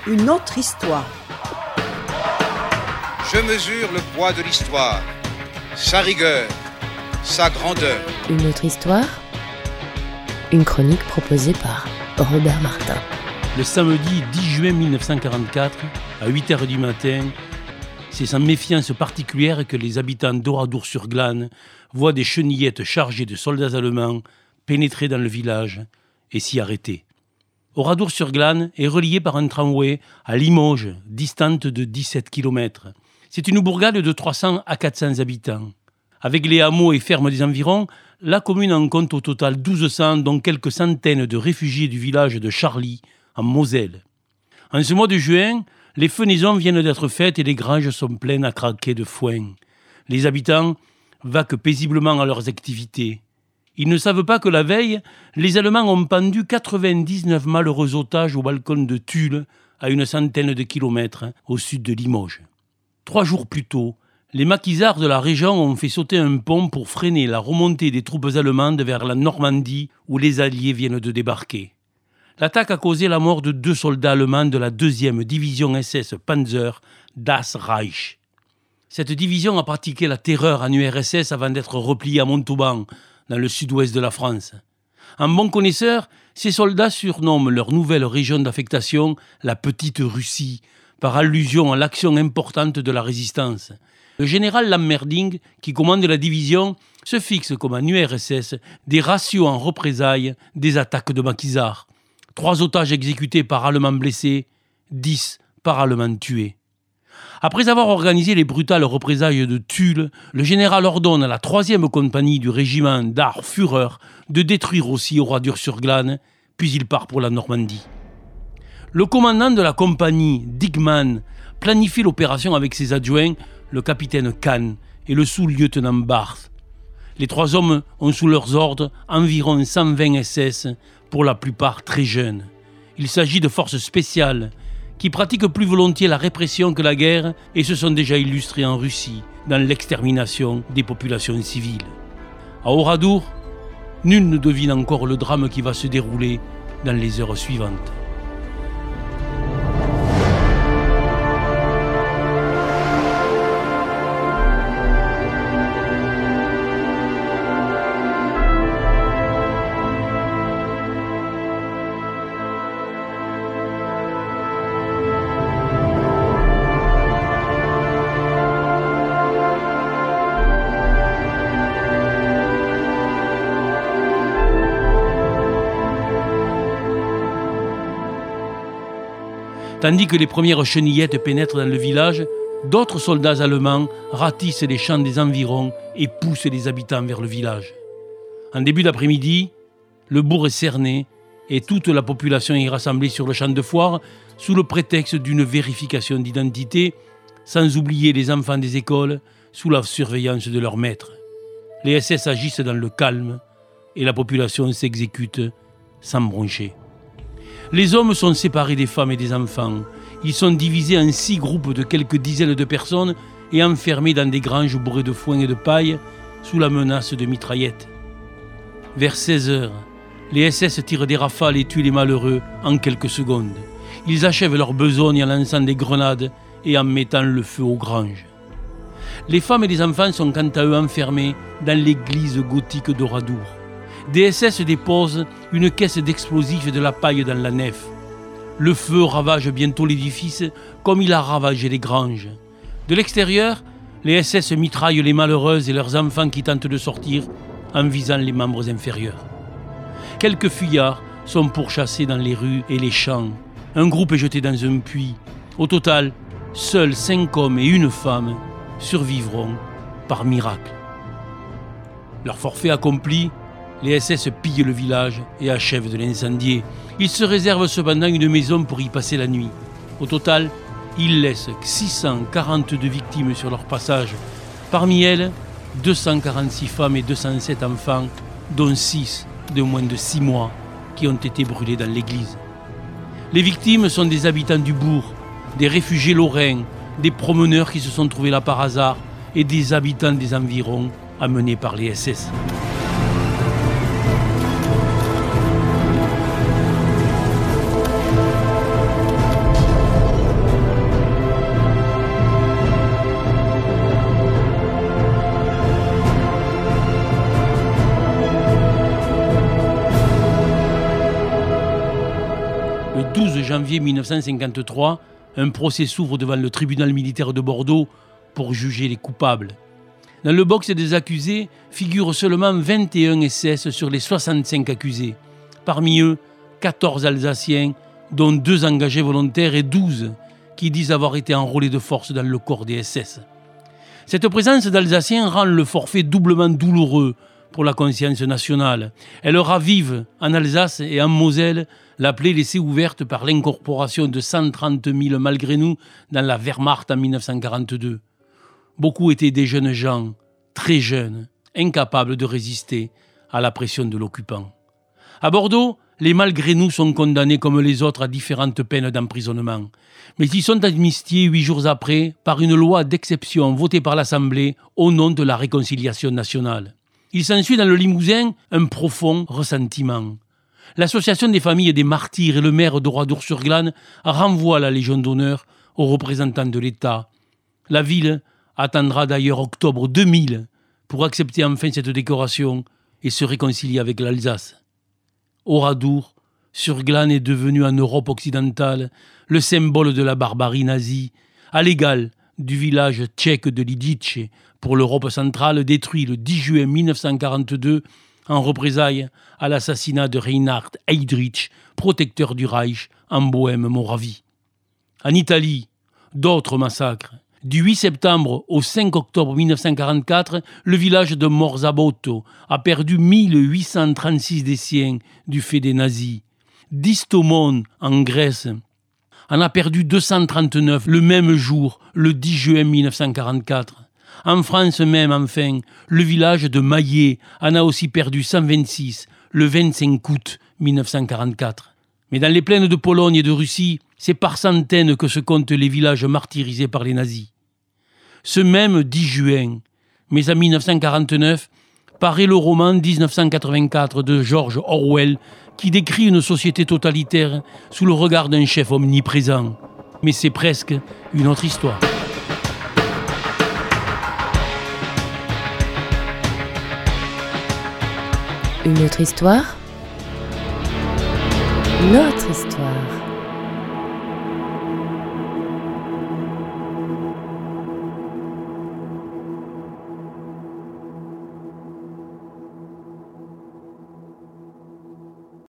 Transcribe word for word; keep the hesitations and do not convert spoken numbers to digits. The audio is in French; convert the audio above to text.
une autre histoire. Je mesure le poids de l'histoire, sa rigueur, sa grandeur. Une autre histoire, une chronique proposée par Robert Martin. Le samedi dix juin mille neuf cent quarante-quatre, à huit heures du matin, c'est sans méfiance particulière que les habitants d'Oradour-sur-Glane voient des chenillettes chargées de soldats allemands pénétrer dans le village et s'y arrêter. Oradour-sur-Glane est relié par un tramway à Limoges, distante de dix-sept kilomètres. C'est une bourgade de trois cents à quatre cents habitants. Avec les hameaux et fermes des environs, la commune en compte au total douze cents, dont quelques centaines de réfugiés du village de Charly, en Moselle. En ce mois de juin, les fenaisons viennent d'être faites et les granges sont pleines à craquer de foin. Les habitants vaquent paisiblement à leurs activités. Ils ne savent pas que la veille, les Allemands ont pendu quatre-vingt-dix-neuf malheureux otages au balcon de Tulle, à une centaine de kilomètres au sud de Limoges. Trois jours plus tôt, les maquisards de la région ont fait sauter un pont pour freiner la remontée des troupes allemandes vers la Normandie où les Alliés viennent de débarquer. L'attaque a causé la mort de deux soldats allemands de la deuxième division S S Panzer Das Reich. Cette division a pratiqué la terreur en U R S S avant d'être repliée à Montauban, dans le sud-ouest de la France. En bon connaisseur, ces soldats surnomment leur nouvelle région d'affectation la Petite Russie, par allusion à l'action importante de la résistance. Le général Lammerding, qui commande la division, se fixe comme en U R S S des ratios en représailles des attaques de maquisards. Trois otages exécutés par Allemands blessés, dix par Allemands tués. Après avoir organisé les brutales représailles de Tulle, le général ordonne à la troisième compagnie du régiment d'Arführer de détruire aussi Oradour-sur-Glane, puis il part pour la Normandie. Le commandant de la compagnie, Dickmann, planifie l'opération avec ses adjoints, le capitaine Kahn et le sous-lieutenant Barth. Les trois hommes ont sous leurs ordres environ cent vingt S S, pour la plupart très jeunes. Il s'agit de forces spéciales qui pratiquent plus volontiers la répression que la guerre et se sont déjà illustrés en Russie dans l'extermination des populations civiles. À Oradour, nul ne devine encore le drame qui va se dérouler dans les heures suivantes. Tandis que les premières chenillettes pénètrent dans le village, d'autres soldats allemands ratissent les champs des environs et poussent les habitants vers le village. En début d'après-midi, le bourg est cerné et toute la population est rassemblée sur le champ de foire sous le prétexte d'une vérification d'identité, sans oublier les enfants des écoles sous la surveillance de leurs maîtres. Les S S agissent dans le calme et la population s'exécute sans broncher. Les hommes sont séparés des femmes et des enfants. Ils sont divisés en six groupes de quelques dizaines de personnes et enfermés dans des granges bourrées de foin et de paille sous la menace de mitraillettes. Vers seize heures, les S S tirent des rafales et tuent les malheureux en quelques secondes. Ils achèvent leur besogne en lançant des grenades et en mettant le feu aux granges. Les femmes et les enfants sont quant à eux enfermés dans l'église gothique d'Oradour. Des S S déposent une caisse d'explosifs et de la paille dans la nef. Le feu ravage bientôt l'édifice comme il a ravagé les granges. De l'extérieur, les S S mitraillent les malheureuses et leurs enfants qui tentent de sortir en visant les membres inférieurs. Quelques fuyards sont pourchassés dans les rues et les champs. Un groupe est jeté dans un puits. Au total, seuls cinq hommes et une femme survivront par miracle. Leur forfait accompli, les S S pillent le village et achèvent de l'incendier. Ils se réservent cependant une maison pour y passer la nuit. Au total, ils laissent six cent quarante-deux victimes sur leur passage. Parmi elles, deux cent quarante-six femmes et deux cent sept enfants, dont six de moins de six mois, qui ont été brûlés dans l'église. Les victimes sont des habitants du bourg, des réfugiés lorrains, des promeneurs qui se sont trouvés là par hasard et des habitants des environs amenés par les S S. Le douze janvier mille neuf cent cinquante-trois, un procès s'ouvre devant le tribunal militaire de Bordeaux pour juger les coupables. Dans le box des accusés figurent seulement vingt et un S S sur les soixante-cinq accusés. Parmi eux, quatorze Alsaciens, dont deux engagés volontaires et douze qui disent avoir été enrôlés de force dans le corps des S S. Cette présence d'Alsaciens rend le forfait doublement douloureux pour la conscience nationale. Elle ravive en Alsace et en Moselle la plaie laissée ouverte par l'incorporation de cent trente mille malgré nous dans la Wehrmacht en mille neuf cent quarante-deux. Beaucoup étaient des jeunes gens, très jeunes, incapables de résister à la pression de l'occupant. À Bordeaux, les malgré nous sont condamnés comme les autres à différentes peines d'emprisonnement. Mais ils sont amnistiés huit jours après par une loi d'exception votée par l'Assemblée au nom de la réconciliation nationale. Il s'ensuit dans le Limousin un profond ressentiment. L'association des familles des martyrs et le maire d'Oradour-sur-Glane renvoient la Légion d'honneur aux représentants de l'État. La ville attendra d'ailleurs octobre deux mille pour accepter enfin cette décoration et se réconcilier avec l'Alsace. Oradour-sur-Glane est devenu en Europe occidentale le symbole de la barbarie nazie, à l'égal du village tchèque de Lidice pour l'Europe centrale, détruit le dix juin mille neuf cent quarante-deux en représailles à l'assassinat de Reinhard Heydrich, protecteur du Reich en Bohême-Moravie. En Italie, d'autres massacres. Du huit septembre au cinq octobre mille neuf cent quarante-quatre, le village de Morzabotto a perdu mille huit cent trente-six des siens du fait des nazis. Distomone, en Grèce, en a perdu deux cent trente-neuf le même jour, le dix juin mille neuf cent quarante-quatre. En France même, enfin, le village de Maillet en a aussi perdu cent vingt-six le vingt-cinq août mille neuf cent quarante-quatre. Mais dans les plaines de Pologne et de Russie, c'est par centaines que se comptent les villages martyrisés par les nazis. Ce même dix juin, mais en mille neuf cent quarante-neuf, paraît le roman dix-neuf cent quatre-vingt-quatre de George Orwell qui décrit une société totalitaire sous le regard d'un chef omniprésent. Mais c'est presque une autre histoire. Une autre histoire ? Notre histoire.